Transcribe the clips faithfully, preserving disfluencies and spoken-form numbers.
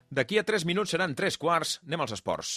D'aquí a tres minuts seran tres quarts. Anem als esports.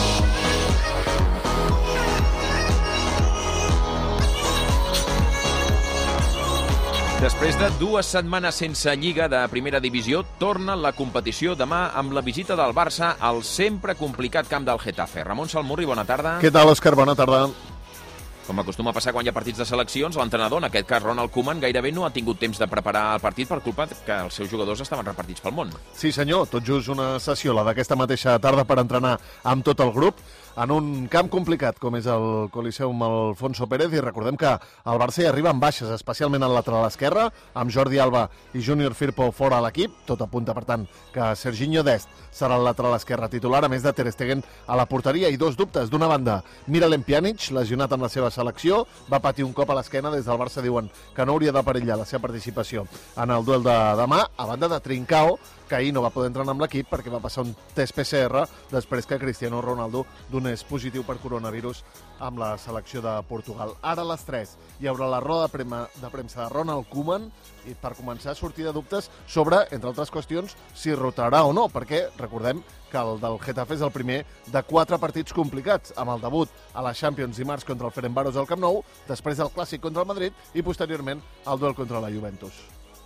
Després de dues setmanes sense Lliga de Primera Divisió, torna la competició demà amb la visita del Barça al sempre complicat camp del Getafe. Ramon Salmurri, bona tarda. Què tal, Òscar? Bona tarda. Com acostuma a passar quan hi ha partits de seleccions, l'entrenador, en aquest cas Ronald Koeman, gairebé no ha tingut temps de preparar el partit per culpa que els seus jugadors estaven repartits pel món. Sí, senyor, tot just una sessió, la d'aquesta mateixa tarda, per entrenar amb tot el grup en un camp complicat com és el Coliseum Alfonso Pérez, i recordem que el Barça hi arriba amb baixes, especialment al lateral esquerre, amb Jordi Alba i Júnior Firpo fora a l'equip. Tot apunta, per tant, que Serginho Dest serà el lateral esquerre titular, a més de Ter Stegen a la porteria, i dos dubtes. D'una banda, Miralem Pjanic, lesionat amb la seva selecció, va patir un cop a l'esquena. Des del Barça diuen que no hauria de perillar la seva participació en el duel de demà, a banda de Trincao, que ahir no va poder entrenar amb l'equip perquè va passar un test P C R després que Cristiano Ronaldo donés positiu per coronavirus amb la selecció de Portugal. Ara a les tres hi haurà la roda de premsa de Ronald Koeman, i per començar a sortir de dubtes sobre, entre altres qüestions, si rotarà o no, perquè recordem que el del Getafe és el primer de quatre partits complicats, amb el debut a la Champions dimarts contra el Ferencváros al Camp Nou, després el Clàssic contra el Madrid i posteriorment el duel contra la Juventus.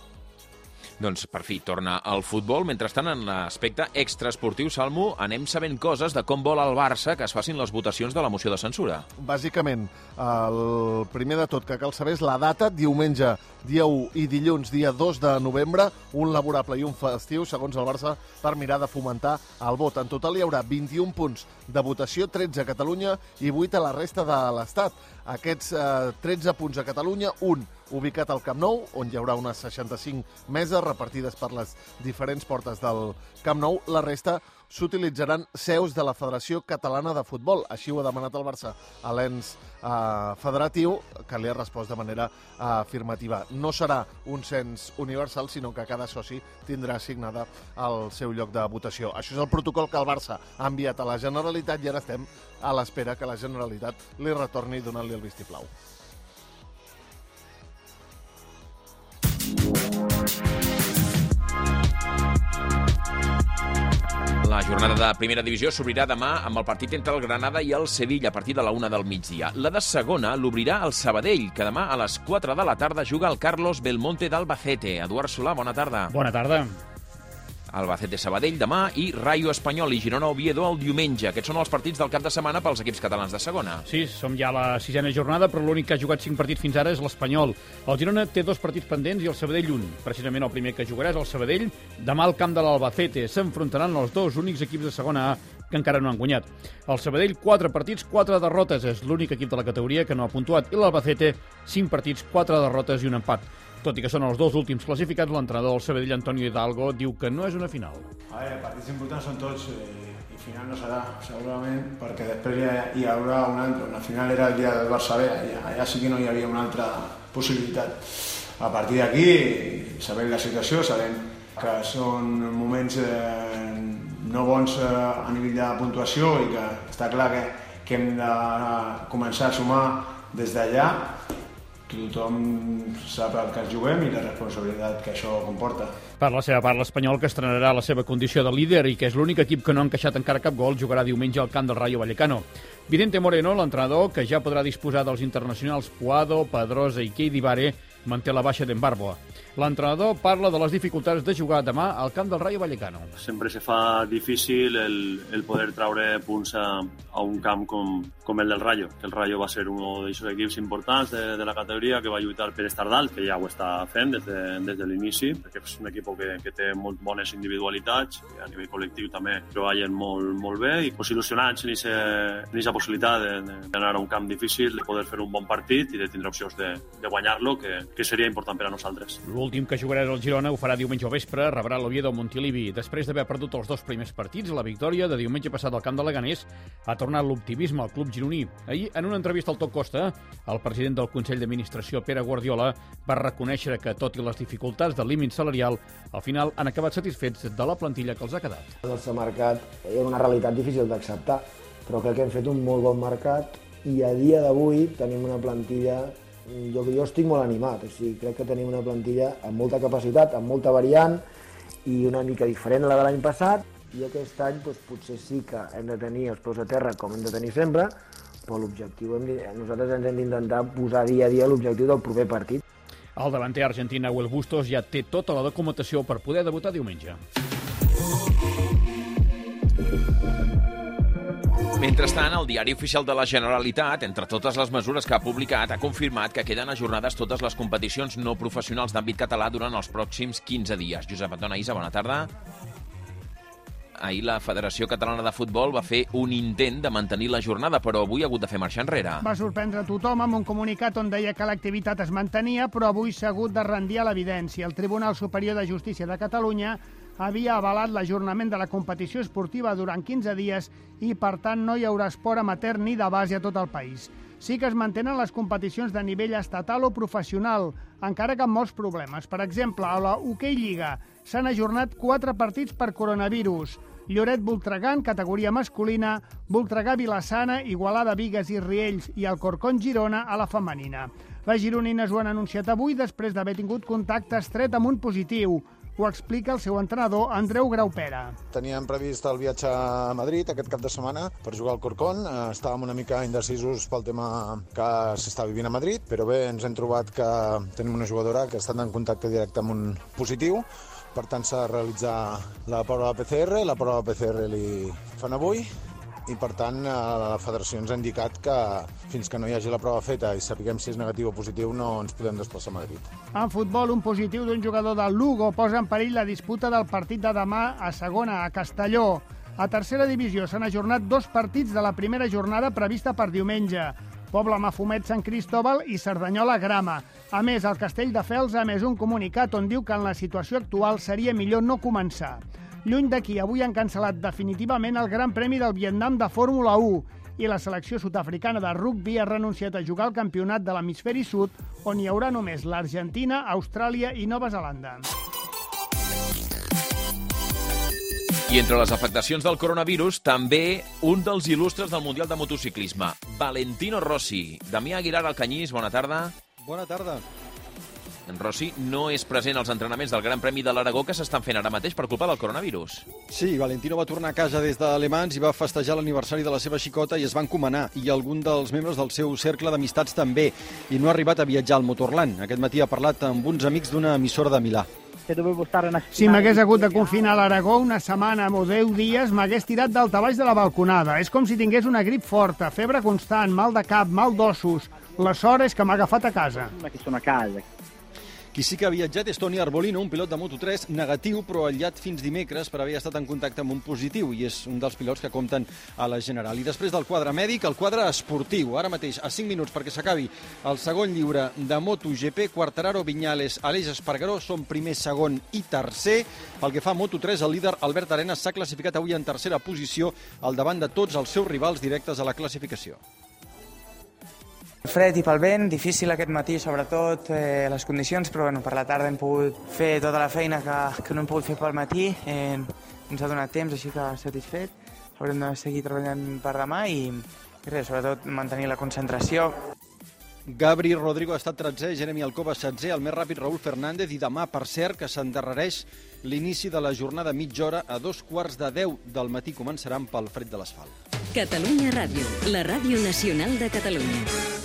Doncs, per fi, torna al futbol. Mentrestant, en l'aspecte extraesportiu, Salmo, anem sabent coses de com vol el Barça que es facin les votacions de la moció de censura. Bàsicament, el primer de tot que cal saber és la data, diumenge dia u i dilluns dia dos de novembre, un laborable i un festiu, segons el Barça, per mirar de fomentar el vot. En total hi haurà vint-i-un punts de votació, tretze a Catalunya i vuit a la resta de l'Estat. Aquests eh, tretze punts a Catalunya, un ubicat al Camp Nou, on hi haurà unes seixanta-cinc meses repartides per les diferents portes del Camp Nou. La resta s'utilitzaran seus de la Federació Catalana de Futbol. Així ho ha demanat el Barça a l'ens eh, federatiu, que li ha respost de manera eh, afirmativa. No serà un cens universal, sinó que cada soci tindrà assignada el seu lloc de votació. Això és el protocol que el Barça ha enviat a la Generalitat, i ara estem a l'espera que la Generalitat li retorni donant-li el vistiplau. La jornada de Primera Divisió s'obrirà demà amb el partit entre el Granada i el Sevilla a partir de la una del migdia. La de segona l'obrirà el Sabadell, que demà a les quatre de la tarda juga el Carlos Belmonte d'Albacete. Eduard Solà, bona tarda. Bona tarda. Albacete-Sabadell demà i Rayo Espanyol i Girona-Oviedo el diumenge. Aquests són els partits del cap de setmana pels equips catalans de segona. Sí, som ja a la sisena jornada, però l'únic que ha jugat cinc partits fins ara és l'Espanyol. El Girona té dos partits pendents i el Sabadell un. Precisament el primer que jugarà és el Sabadell. Demà al camp de l'Albacete s'enfrontaran els dos únics equips de segona A que encara no han guanyat. El Sabadell, quatre partits, quatre derrotes. És l'únic equip de la categoria que no ha puntuat. I l'Albacete, cinc partits, quatre derrotes i un empat. Tot i que són els dos últims classificats, l'entrenador del Sabadell, Antonio Hidalgo, diu que no és una final. A veure, partits importants són tots, eh, i final no serà, segurament, perquè després hi, hi haurà un altre. La final era el dia del Barça B, allà, allà sí que no hi havia una altra possibilitat. A partir d'aquí, sabem la situació, sabem que són moments eh, no bons eh, a nivell de puntuació, i que està clar que, que hem de començar a sumar des d'allà. Tothom sap el que ens juguem i la responsabilitat que això comporta. Per la seva part, l'Espanyol, que estrenarà la seva condició de líder i que és l'únic equip que no ha encaixat encara cap gol, jugarà diumenge al camp del Rayo Vallecano. Vidente Moreno, l'entrenador, que ja podrà disposar dels internacionals Puado, Pedrosa i Keidi Bare, manté la baixa d'Embarboa. L'entrenador parla de les dificultats de jugar demà al camp del Rayo Vallecano. Sempre se fa difícil el, el poder traure punts a, a un camp com, com el del Rayo, que el Rayo va ser un dels equips importants de, de la categoria, que va lluitar per estar dalt, que ja ho està fent des de, des de l'inici, perquè és un equip que, que té molt bones individualitats, i a nivell col·lectiu també treballen molt, molt bé, i pues, il·lusionats en aquesta possibilitat d'anar a un camp difícil, de poder fer un bon partit i de tindre opcions de, de guanyar-lo, que, que seria important per a nosaltres. L'últim que jugarà el Girona ho farà diumenge al vespre, rebrà l'Oviedo Montilivi. Després d'haver perdut els dos primers partits, la victòria de diumenge passat al camp de Leganés ha tornat l'optimisme al club gironí. Ahir, en una entrevista al Top Costa, el president del Consell d'Administració, Pere Guardiola, va reconèixer que, tot i les dificultats del límit salarial, al final han acabat satisfets de la plantilla que els ha quedat. El nostre mercat era una realitat difícil d'acceptar, però crec que hem fet un molt bon mercat i a dia d'avui tenim una plantilla. Jo, jo estic molt animat, o sigui, crec que tenim una plantilla amb molta capacitat, amb molta variant i una mica diferent a la de l'any passat. I aquest any doncs, potser sí que hem de tenir els peus a terra com hem de tenir sempre, però l'objectiu, nosaltres ens hem d'intentar posar dia a dia l'objectiu del proper partit. El davanter argentí Nahuel Bustos ja té tota la documentació per poder debutar diumenge. Mentrestant, el diari oficial de la Generalitat, entre totes les mesures que ha publicat, ha confirmat que queden ajornades totes les competicions no professionals d'àmbit català durant els pròxims quinze dies. Josep Antona Isa, bona tarda. Ahir la Federació Catalana de Futbol va fer un intent de mantenir la jornada, però avui ha hagut de fer marxa enrere. Va sorprendre tothom amb un comunicat on deia que l'activitat es mantenia, però avui s'ha hagut de rendir a l'evidència. El Tribunal Superior de Justícia de Catalunya havia avalat l'ajornament de la competició esportiva durant quinze dies i, per tant, no hi haurà esport amateur ni de base a tot el país. Sí que es mantenen les competicions de nivell estatal o professional, encara que amb molts problemes. Per exemple, a la Hockey Lliga s'han ajornat quatre partits per coronavirus. Lloret Voltregà en categoria masculina, Voltregà Vilassana, Igualada Bigues i Riells i Alcorcón Girona a la femenina. Les gironines ho han anunciat avui després d'haver tingut contacte estret amb un positiu. Ho explica el seu entrenador, Andreu Graupera. Teníem previst el viatge a Madrid aquest cap de setmana per jugar al Corcón. Estàvem una mica indecisos pel tema que s'està vivint a Madrid, però bé, ens hem trobat que tenim una jugadora que ha estat en contacte directe amb un positiu. Per tant, s'ha de realitzar la prova de P C R, la prova de P C R li fan avui, i per tant la federació ens ha indicat que fins que no hi hagi la prova feta i sapiguem si és negatiu o positiu no ens podem desplaçar a Madrid. En futbol, un positiu d'un jugador del Lugo posa en perill la disputa del partit de demà a segona, a Castelló. A tercera divisió s'han ajornat dos partits de la primera jornada prevista per diumenge. Pobla Mafumet Sant Cristóbal i Cerdanyola Grama. A més, el Castelldefels ha emès un comunicat on diu que en la situació actual seria millor no començar. Lluny d'aquí, avui han cancel·lat definitivament el Gran Premi del Vietnam de Fórmula u i la selecció sud-africana de rugbi ha renunciat a jugar al campionat de l'hemisferi sud, on hi haurà només l'Argentina, Austràlia i Nova Zelanda. I entre les afectacions del coronavirus, també un dels il·lustres del Mundial de Motociclisme, Valentino Rossi. Damià Aguilar Alcanyís, bona tarda. Bona tarda. En Rossi no és present als entrenaments del Gran Premi de l'Aragó que s'estan fent ara mateix per culpa del coronavirus. Sí, Valentino va tornar a casa des d'Le Mans i va festejar l'aniversari de la seva xicota i es va encomanar, i algun dels membres del seu cercle d'amistats també, i no ha arribat a viatjar al Motorland. Aquest matí ha parlat amb uns amics d'una emissora de Milà. Si m'hagués hagut de confinar a l'Aragó una setmana o deu dies, m'hagués tirat daltabaix de la balconada. És com si tingués una grip forta, febre constant, mal de cap, mal d'ossos. La sort és que m'ha agafat a casa. Qui sí que ha viatjat és Toni Arbolino, un pilot de Moto tres negatiu, però aïllat fins dimecres per haver estat en contacte amb un positiu, i és un dels pilots que compten a la General. I després del quadre mèdic, el quadre esportiu. Ara mateix, a cinc minuts perquè s'acabi el segon lliure de MotoGP, Quartararo, Viñales, Aleix Espargaró són primer, segon i tercer. Pel que fa a Moto tres, el líder Albert Arenas s'ha classificat avui en tercera posició al davant de tots els seus rivals directes a la classificació. Fred i pel vent, difícil aquest matí, sobretot eh, les condicions, però bueno, per la tarda hem pogut fer tota la feina que, que no hem pogut fer pel matí. Eh, ens ha donat temps, així que satisfet. Haurem de seguir treballant per demà i, i res, sobretot mantenir la concentració. Gabri Rodrigo ha estat tretzè, Jeremy Alcoba setzè, el més ràpid Raúl Fernández, i demà, per cert, que s'endarrereix l'inici de la jornada mitja hora a dos quarts de deu del matí. Començaran pel fred de l'asfalt. Catalunya Ràdio, la ràdio nacional de Catalunya.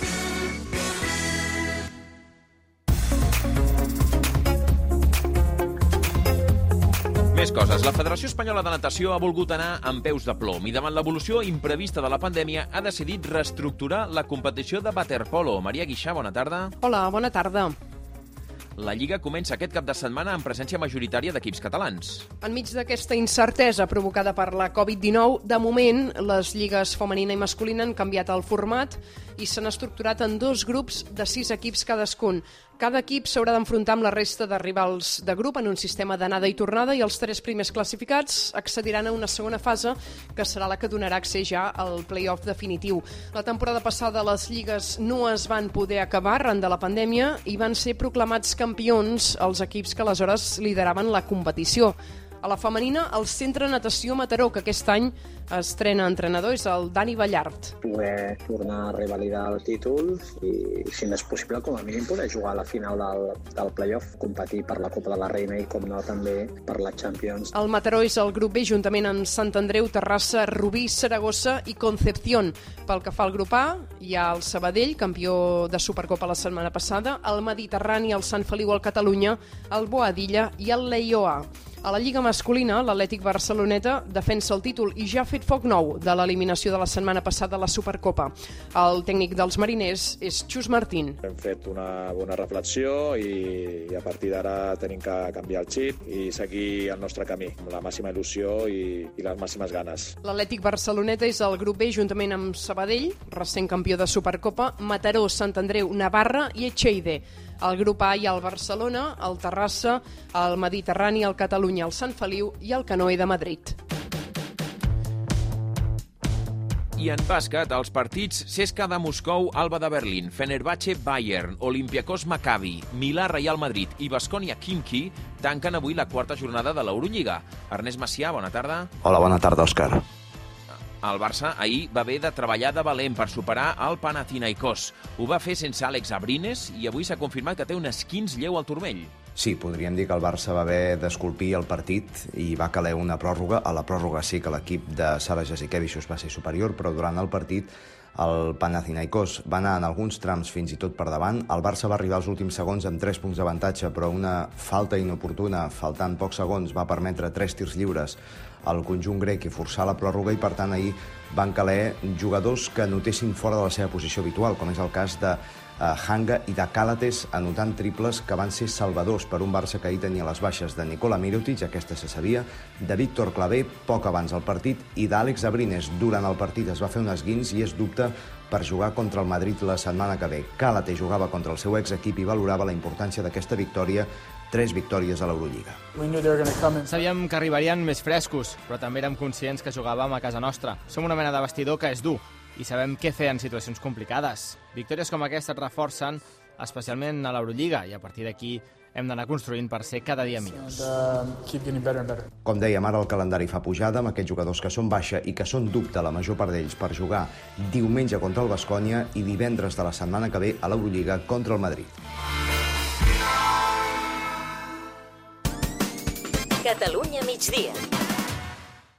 Més coses. La Federació Espanyola de Natació ha volgut anar amb peus de plom i davant l'evolució imprevista de la pandèmia ha decidit reestructurar la competició de waterpolo. Maria Guixà, bona tarda. Hola, bona tarda. La Lliga comença aquest cap de setmana amb presència majoritària d'equips catalans. Enmig d'aquesta incertesa provocada per la covid dinou, de moment, les lligues femenina i masculina han canviat el format i s'han estructurat en dos grups de sis equips cadascun. Cada equip s'haurà d'enfrontar amb la resta de rivals de grup en un sistema d'anada i tornada i els tres primers classificats accediran a una segona fase que serà la que donarà accés ja al play-off definitiu. La temporada passada les lligues no es van poder acabar arran de la pandèmia i van ser proclamats campions els equips que aleshores lideraven la competició. A la femenina, el Centre Natació Mataró, que aquest any estrena entrenador, és el Dani Ballart. Poder tornar a revalidar el títol i, si no és possible, com a mínim poder jugar a la final del, del playoff, competir per la Copa de la Reina i, com no, també per la Champions. El Mataró és el grup B, juntament amb Sant Andreu, Terrassa, Rubí, Saragossa i Concepción. Pel que fa al grup A, hi ha el Sabadell, campió de Supercopa la setmana passada, el Mediterrani, el Sant Feliu, el Catalunya, el Boadilla i el Leioa. A la Lliga masculina, l'Atlètic Barceloneta defensa el títol i ja ha fet foc nou de l'eliminació de la setmana passada a la Supercopa. El tècnic dels mariners és Xus Martín. Hem fet una bona reflexió i, i a partir d'ara tenim que canviar el xip i seguir el nostre camí amb la màxima il·lusió i, i les màximes ganes. L'Atlètic Barceloneta és el grup B juntament amb Sabadell, recent campió de Supercopa, Mataró, Sant Andreu, Navarra i Echeide. Al grup A hi ha el Barcelona, el Terrassa, el Mediterrani, el Catalunya, el Sant Feliu i el Canoe de Madrid. I en bàsquet, els partits C S K A de Moscou, Alba de Berlín, Fenerbahçe, Bayern, Olympiacos, Maccabi, Milà, Real Madrid i Baskonia, Khimki tanquen avui la quarta jornada de l'Eurolliga. Ernest Macià, bona tarda. Hola, bona tarda, Òscar. El Barça ahir va haver de treballar de valent per superar el Panathinaikos. Ho va fer sense Àlex Abrines i avui s'ha confirmat que té un esquinç lleu al turmell. Sí, podríem dir que el Barça va haver d'esculpir el partit i va caler una pròrroga. A la pròrroga sí que l'equip de Sara Jasikevičius va ser superior, però durant el partit el Panathinaikos va anar en alguns trams fins i tot per davant. El Barça va arribar als últims segons amb tres punts d'avantatge, però una falta inoportuna, faltant pocs segons, va permetre tres tirs lliures al conjunt grec i forçar la pròrroga i, per tant, ahir van caler jugadors que notessin fora de la seva posició habitual, com és el cas de uh, Hanga i de Calates, anotant triples que van ser salvadors per un Barça que ahir tenia les baixes de Nikola Mirotic, aquesta se sabia, de Víctor Clavé poc abans del partit i d'Àlex Abrines. Durant el partit es va fer un esguinç i és dubte per jugar contra el Madrid la setmana que ve. Calate jugava contra el seu exequip i valorava la importància d'aquesta victòria, tres victòries a l'Eurolliga. Sabíem que arribarien més frescos, però també érem conscients que jugàvem a casa nostra. Som una mena de vestidor que és dur i sabem què fer en situacions complicades. Victòries com aquesta et reforcen, especialment a l'Eurolliga, i a partir d'aquí hem d'anar construint per ser cada dia millors. Com dèiem, ara el calendari fa pujada amb aquests jugadors que són baixa i que són dubte, la major part d'ells, per jugar diumenge contra el Baskonia i divendres de la setmana que ve a l'Eurolliga contra el Madrid. Catalunya migdia.